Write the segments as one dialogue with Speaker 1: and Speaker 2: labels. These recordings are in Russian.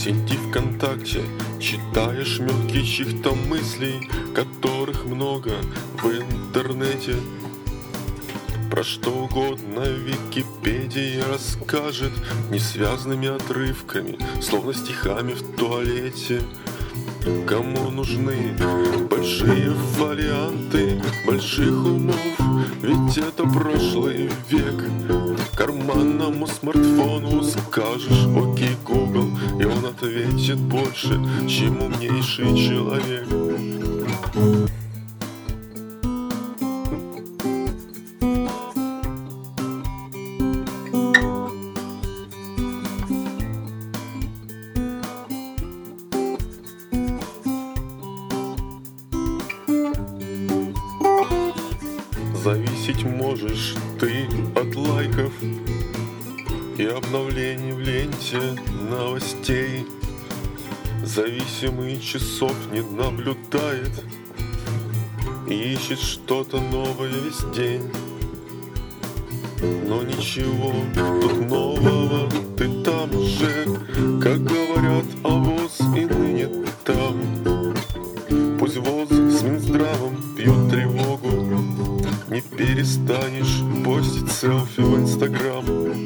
Speaker 1: сети ВКонтакте читаешь мелкие чьих-то мыслей, которых много в интернете. Про что угодно Википедия расскажет несвязанными отрывками, словно стихами в туалете. Кому нужны большие фолианты больших умов? Ведь это прошлый век. Карманному смартфону скажешь «Окей, Google», и он ответит больше, чем умнейший человек. Зависеть можешь ты от лайков и обновлений в ленте новостей. Зависимый часов не наблюдает и ищет что-то новое весь день. Но ничего тут нового, ты там же, как говорят, а ВОЗ и ныне там. Пусть ВОЗ с Минздравом пьют тревогу, не перестанешь постить селфи в Инстаграм.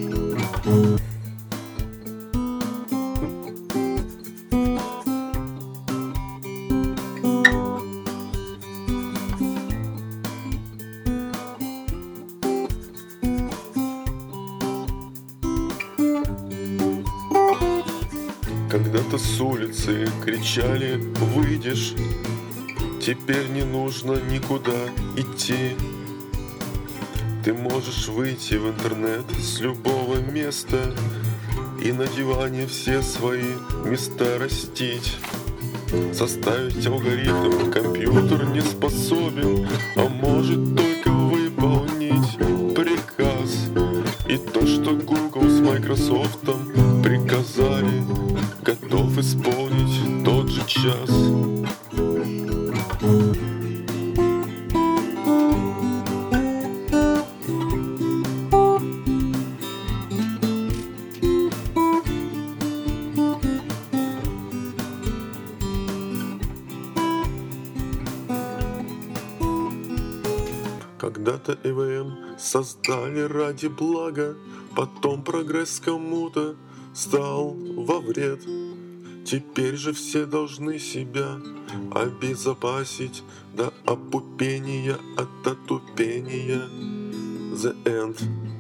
Speaker 1: Когда-то с улицы кричали «Выйдешь!», теперь не нужно никуда идти. Ты можешь выйти в интернет с любого места и на диване все свои места растить. Составить алгоритм компьютер не способен, а может только выполнить приказ. И то, что Google с Microsoft приказали, готов исполнить тот же час. Когда-то ЭВМ создали ради блага, потом прогресс кому-то стал во вред. Теперь же все должны себя обезопасить до опупения от отупения. The End.